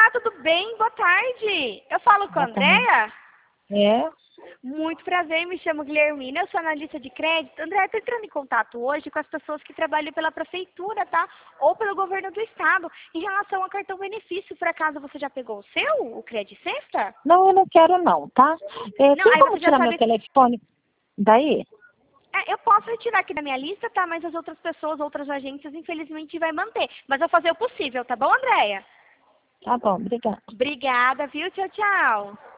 Olá, tudo bem? Boa tarde. Eu falo com a Boa tarde. Andréia? É? Muito prazer, me chamo Guilhermina, eu sou analista de crédito. Andréia, estou entrando em contato hoje com as pessoas que trabalham pela prefeitura, tá? Ou pelo governo do estado, em relação ao cartão benefício. Por acaso você já pegou o seu, o Cred Sexta? Não, eu não quero não, tá? Não, Tem aí como você já tirar meu sabe. telefone daí? Eu posso retirar aqui da minha lista, tá? Mas as outras pessoas, outras agências, infelizmente, vai manter. Mas eu vou fazer o possível, tá bom, Andréia? Tá bom, obrigada. Obrigada, viu? Tchau, tchau.